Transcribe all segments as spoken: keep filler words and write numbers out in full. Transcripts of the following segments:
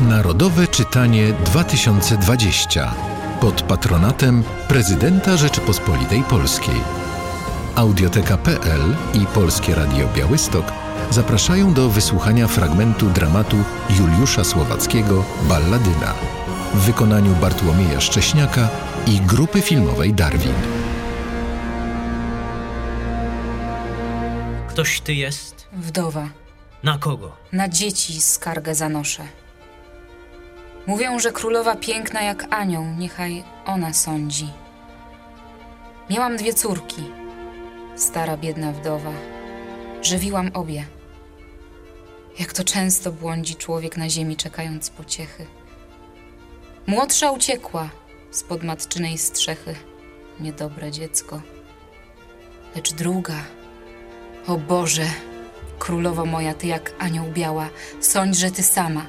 Narodowe Czytanie dwa tysiące dwadzieścia pod patronatem Prezydenta Rzeczypospolitej Polskiej. Audioteka kropka pe el i Polskie Radio Białystok zapraszają do wysłuchania fragmentu dramatu Juliusza Słowackiego „Balladyna” w wykonaniu Bartłomieja Szcześniaka i grupy filmowej Darwin. Ktoś ty jest? Wdowa. Na kogo? Na dzieci skargę zanoszę. Mówią, że królowa piękna jak anioł, niechaj ona sądzi. Miałam dwie córki, stara biedna wdowa. Żywiłam obie. Jak to często błądzi człowiek na ziemi, czekając pociechy. Młodsza uciekła spod matczynej strzechy, niedobre dziecko. Lecz druga, o Boże, królowo moja, ty jak anioł biała, sądź, że ty sama.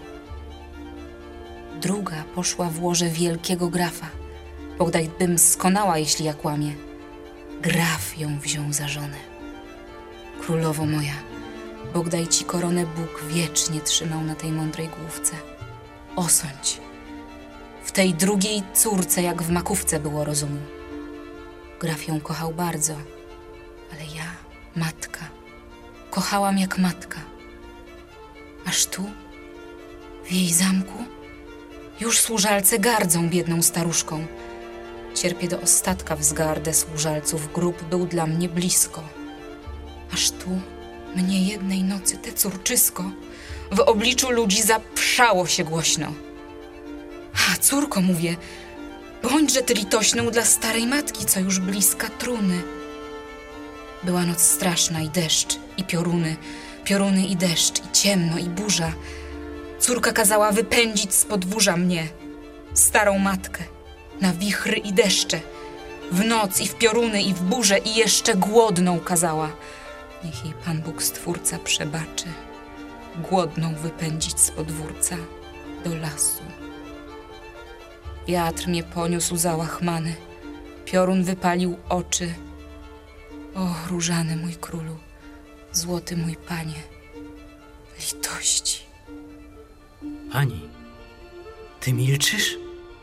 Druga poszła w łoże wielkiego grafa, bodaj bym skonała, jeśli ja kłamię. Graf ją wziął za żonę. Królowo moja, bodaj ci koronę Bóg wiecznie trzymał na tej mądrej główce. Osądź. W tej drugiej córce, jak w makówce było rozumu. Graf ją kochał bardzo, ale ja, matka, kochałam jak matka. Aż tu, w jej zamku, już służalce gardzą biedną staruszką. Cierpię do ostatka wzgardę służalców, grób był dla mnie blisko. Aż tu, mnie jednej nocy te córczysko w obliczu ludzi zaprzało się głośno. A córko, mówię, bądźże ty litośną dla starej matki, co już bliska truny. Była noc straszna i deszcz, i pioruny, pioruny i deszcz, i ciemno, i burza. Córka kazała wypędzić z podwórza mnie, starą matkę, na wichry i deszcze. W noc i w pioruny i w burzę i jeszcze głodną kazała. Niech jej Pan Bóg Stwórca przebaczy. Głodną wypędzić z podwórca do lasu. Wiatr mnie poniósł załachmany, piorun wypalił oczy. O, różany mój królu, złoty mój panie, litości. Pani, ty milczysz?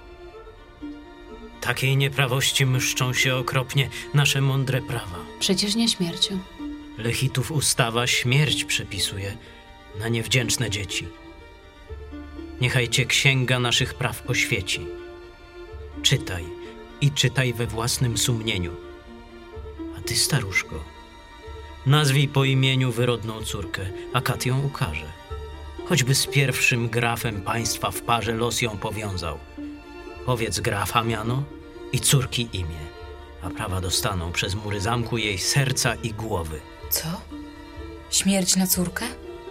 Takiej nieprawości mszczą się okropnie nasze mądre prawa. Przecież nie śmiercią. Lechitów ustawa śmierć przepisuje na niewdzięczne dzieci. Niechaj cię księga naszych praw oświeci. Czytaj i czytaj we własnym sumieniu. A ty, staruszko, nazwij po imieniu wyrodną córkę, a kat ją ukaże. Choćby z pierwszym grafem państwa w parze los ją powiązał. Powiedz grafa miano i córki imię, a prawa dostaną przez mury zamku jej serca i głowy. Co? Śmierć na córkę?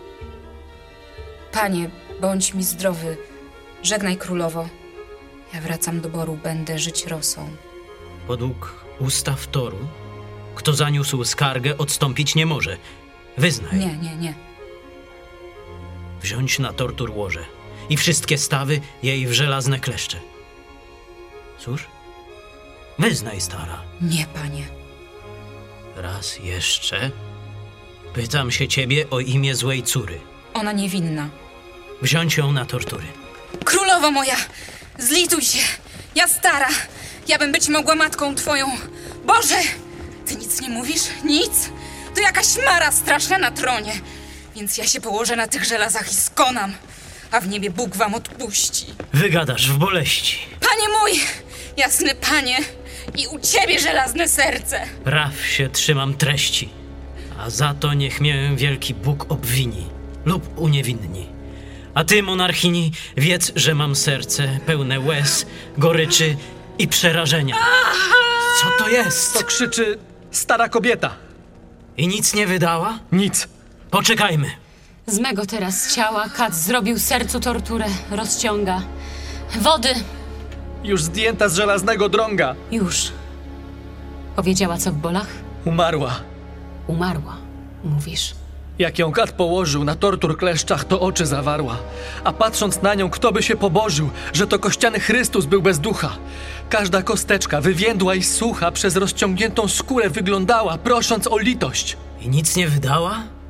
Panie, bądź mi zdrowy. Żegnaj, królowo. Ja wracam do boru, będę żyć rosą. Podług ustaw toru, kto zaniósł skargę, odstąpić nie może. Wyznaj. Nie, nie, nie. Wziąć na tortur łoże i wszystkie stawy jej w żelazne kleszcze. Cóż? Wyznaj, stara. Nie, panie. Raz jeszcze pytam się ciebie o imię złej córy. Ona niewinna. Wziąć ją na tortury. Królowo moja, zlituj się. Ja stara. Ja bym być mogła matką twoją. Boże! Ty nic nie mówisz? Nic? To jakaś mara straszna na tronie. Więc ja się położę na tych żelazach i skonam, a w niebie Bóg wam odpuści. Wygadasz w boleści. Panie mój, jasny panie, i u ciebie żelazne serce. Praw się trzymam treści, a za to niech mię wielki Bóg obwini lub uniewinni. A ty, monarchini, wiedz, że mam serce pełne łez, goryczy i przerażenia. Co to jest? To krzyczy stara kobieta. I nic nie wydała? Nic. Poczekajmy. Z mego teraz ciała kat zrobił sercu torturę, rozciąga. Wody! Już zdjęta z żelaznego drąga. Już. Powiedziała, co w bolach? Umarła. Umarła, mówisz. Jak ją kat położył na tortur kleszczach, to oczy zawarła. A patrząc na nią, kto by się pobożył, że to kościany Chrystus był bez ducha. Każda kosteczka wywiędła i sucha przez rozciągniętą skórę wyglądała, prosząc o litość. I nic nie wydała?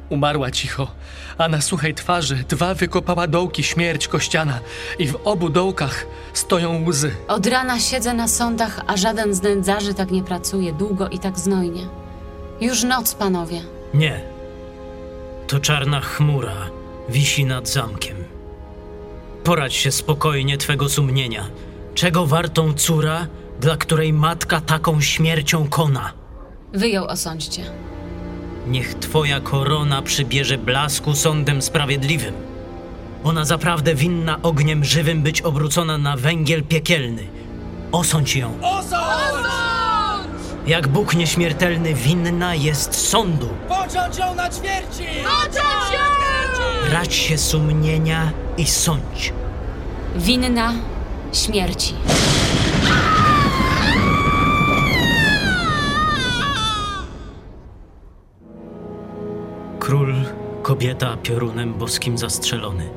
Umarła cicho, a na suchej twarzy dwa wykopała dołki śmierć kościana i w obu dołkach stoją łzy. Od rana siedzę na sądach, a żaden z nędzarzy tak nie pracuje długo i tak znojnie. Już noc, panowie. Nie. To czarna chmura wisi nad zamkiem. Poradź się spokojnie twego sumienia. Czego wartą córa, dla której matka taką śmiercią kona? Wy ją osądźcie. Niech twoja korona przybierze blasku sądem sprawiedliwym. Ona zaprawdę winna ogniem żywym być obrócona na węgiel piekielny. Osądź ją. Osądź! Jak Bóg nieśmiertelny winna jest sądu. Począć ją na ćwierci! Począć ją! Rać się sumienia i sądź. Winna śmierci. Król, kobieta piorunem boskim zastrzelony.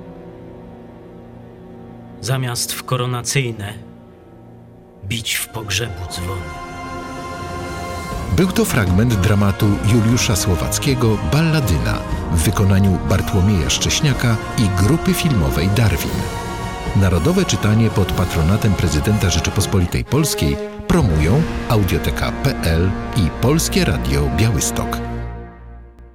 Zamiast w koronacyjne bić w pogrzebu dzwony. Był to fragment dramatu Juliusza Słowackiego Balladyna w wykonaniu Bartłomieja Szcześniaka i grupy filmowej Darwin. Narodowe czytanie pod patronatem prezydenta Rzeczypospolitej Polskiej promują Audioteka kropka pe el i Polskie Radio Białystok.